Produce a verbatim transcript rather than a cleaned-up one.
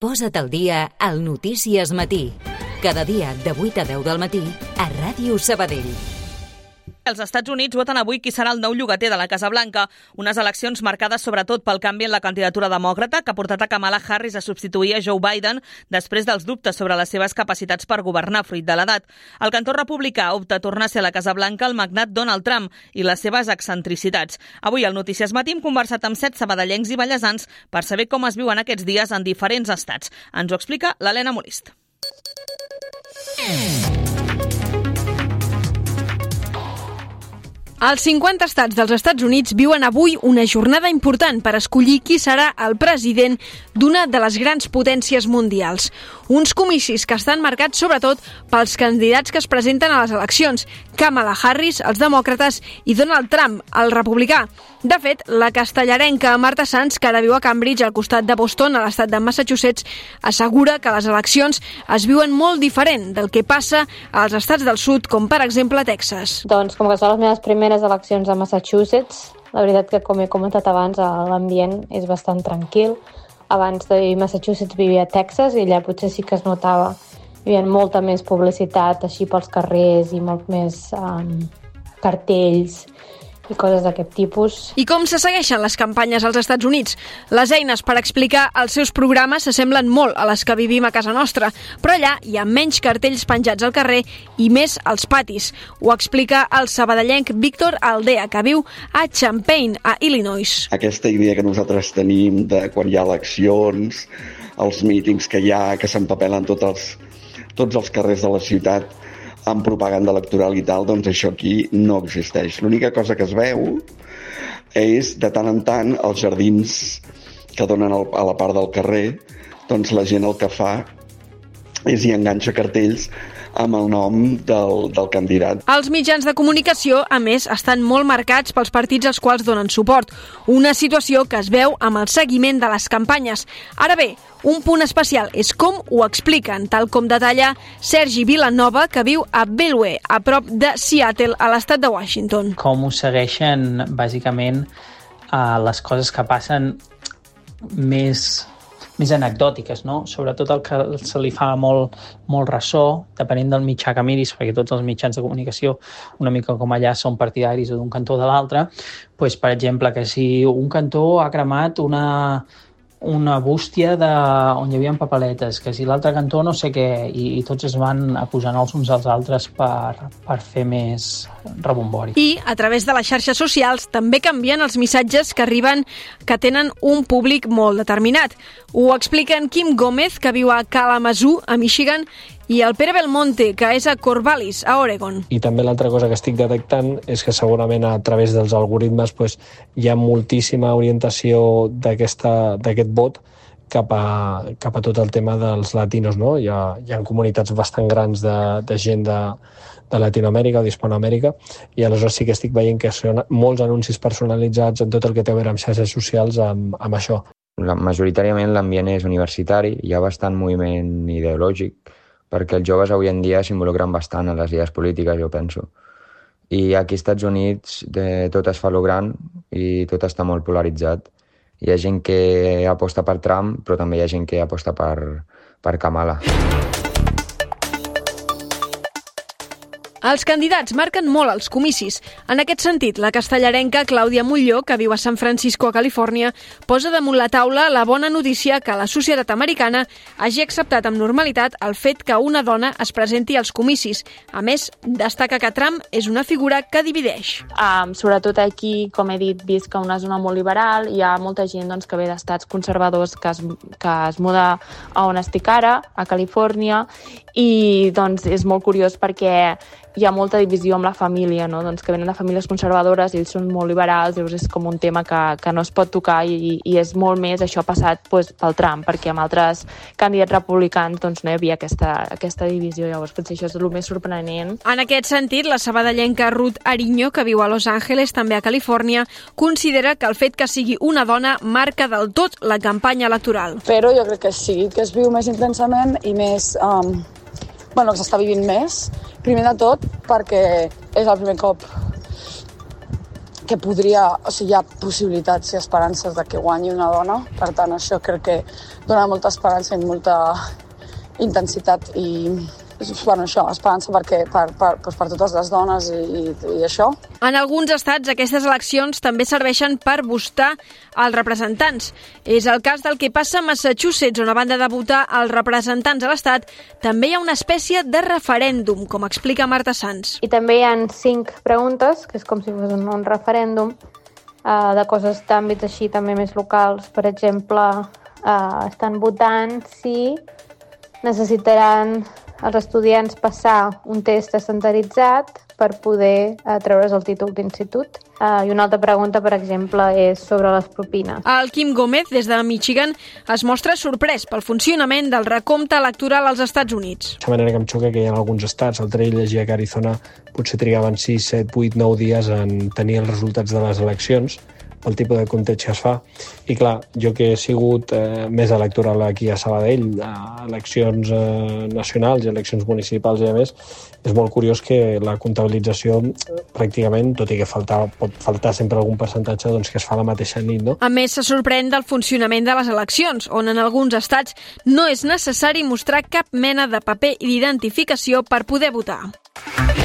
Posa't al dia al Notícies Matí. Cada dia de vuit a deu del matí a Ràdio Sabadell. Els Estats Units voten avui qui serà el nou llogater de la Casa Blanca, unes eleccions marcades sobretot pel canvi en la candidatura demòcrata que ha portat a Kamala Harris a substituir a Joe Biden després dels dubtes sobre les seves capacitats per governar fruit de l'edat. El cantor republicà opta a tornar a ser a la Casa Blanca el magnat Donald Trump i les seves excentricitats. Avui al Notícies Matí hem conversat amb set sabadellencs i ballesans per saber com es viuen aquests dies en diferents estats. Ens ho explica l'Helena Molist. Els cinquanta estats dels Estats Units viuen avui una jornada important per escollir qui serà el president d'una de les grans potències mundials. Uns comicis que estan marcats sobretot pels candidats que es presenten a les eleccions, Kamala Harris, els demòcrates, i Donald Trump, el republicà. De fet, la castellarenca Marta Sanz, que ara viu a Cambridge, al costat de Boston, a l'estat de Massachusetts, assegura que les eleccions es viuen molt diferent del que passa als estats del sud, com per exemple Texas. Doncs com que són les meves primeres eleccions a Massachusetts, la veritat que, com he comentat abans, l'ambient és bastant tranquil. Abans de vivir a Massachusetts vivia a Texas i allà potser sí que es notava. Hi havia molta més publicitat així pels carrers i molt més um, cartells i coses d'aquest tipus. I com se segueixen les campanyes als Estats Units? Les eines per explicar els seus programes s'assemblen molt a les que vivim a casa nostra, però allà hi ha menys cartells penjats al carrer i més als patis. Ho explica el sabadellenc Víctor Aldea, que viu a Champaign, a Illinois. Aquesta idea que nosaltres tenim de quan hi ha eleccions, els mítings que hi ha, que s'empapelen tots els, tots els carrers de la ciutat amb propaganda electoral i tal, doncs això aquí no existeix. L'única cosa que es veu és, de tant en tant, els jardins que donen a la part del carrer, doncs la gent el que fa és hi enganxa cartells amb el nom del, del candidat. Els mitjans de comunicació, a més, estan molt marcats pels partits als quals donen suport, una situació que es veu amb el seguiment de les campanyes. Ara bé, un punt especial és com ho expliquen, tal com detalla Sergi Vilanova, que viu a Bellway, a prop de Seattle, a l'estat de Washington. Com ho segueixen, bàsicament, uh, les coses que passen més... més anecdòtiques, no? Sobretot el que se li fa molt, molt ressò, depenent del mitjà que miris, perquè tots els mitjans de comunicació, una mica com allà, són partidaris d'un cantó o de l'altre, doncs, per exemple, que si un cantó ha cremat una, una bústia de, on hi havia papeletes, que si l'altre cantó no sé què, i, i tots es van acusant els uns als altres per, per fer més rebombori. I, a través de les xarxes socials, també canvien els missatges que arriben que tenen un públic molt determinat. Ho expliquen Kim Gómez, que viu a Kalamazoo, a Michigan, i el Pere Belmonte, que és a Corvallis, a Oregon. I també l'altra cosa que estic detectant és que segurament a través dels algoritmes pues, hi ha moltíssima orientació d'aquest vot cap a, cap a tot el tema dels latinos, no? Hi ha, hi ha comunitats bastant grans de, de gent de, de Latinoamèrica o d'Hispanoamèrica, i aleshores sí que estic veient que són molts anuncis personalitzats en tot el que té a veure amb xarxes socials amb, amb això. La, majoritàriament l'ambient és universitari, hi ha bastant moviment ideològic, perquè els joves avui en dia s'involucren bastant en les idees polítiques, jo penso. I aquí als Estats Units de, tot es fa lo gran i tot està molt polaritzat. Hi ha gent que aposta per Trump, però també hi ha gent que aposta per, per Kamala. Els candidats marquen molt els comicis. En aquest sentit, la castellarenca Clàudia Molló, que viu a San Francisco, a Califòrnia, posa damunt la taula la bona notícia que la societat americana hagi acceptat amb normalitat el fet que una dona es presenti als comicis. A més, destaca que Trump és una figura que divideix. Um, sobretot aquí, com he dit, visc a una zona molt liberal, hi ha molta gent doncs, que ve d'estats conservadors que es, que es muda a on estic ara, a Califòrnia, i doncs és molt curiós perquè hi ha molta divisió amb la família, no? Doncs que venen de famílies conservadores, ells són molt liberals, llavors és com un tema que, que no es pot tocar i, i és molt més això passat doncs, pel Trump, perquè amb altres candidats republicans doncs, no hi havia aquesta, aquesta divisió, llavors potser això és el més sorprenent. En aquest sentit, la sabadellenca Ruth Ariño, que viu a Los Angeles, també a Califòrnia, considera que el fet que sigui una dona marca del tot la campanya electoral. Però jo crec que sí, que es viu més intensament i més... Um... Bueno, que s'està vivint més, primer de tot perquè és el primer cop que podria, o sigui, hi ha possibilitats i esperances de que guanyi una dona. Per tant, això crec que dona molta esperança i molta intensitat i, bueno, això, esperança perquè, per, per, per, per totes les dones i, i, i això. En alguns estats, aquestes eleccions també serveixen per buscar els representants. És el cas del que passa a Massachusetts, on a banda de votar els representants a l'estat, també hi ha una espècie de referèndum, com explica Marta Sans. I també hi ha cinc preguntes, que és com si fos un, un referèndum, eh, de coses d'àmbits així també més locals. Per exemple, eh, estan votant si necessitaran els estudiants passar un test estandarditzat per poder eh, treure's el títol d'institut. Uh, I una altra pregunta, per exemple, és sobre les propines. El Quim Gómez, des de Michigan, es mostra sorprès pel funcionament del recompte electoral als Estats Units. De manera que em xoca que hi ha alguns estats, l'altre dia llegia que Arizona potser trigaven sis, set, vuit, nou dies en tenir els resultats de les eleccions, pel tipus de compteig que es fa. I clar, jo que he sigut eh, més electoral aquí a Sabadell, a eleccions eh, nacionals i eleccions municipals i a més, és molt curiós que la comptabilització pràcticament, tot i que falta, pot faltar sempre algun percentatge, doncs que es fa la mateixa nit, no? A més, se sorprèn del funcionament de les eleccions, on en alguns estats no és necessari mostrar cap mena de paper d'identificació per poder votar.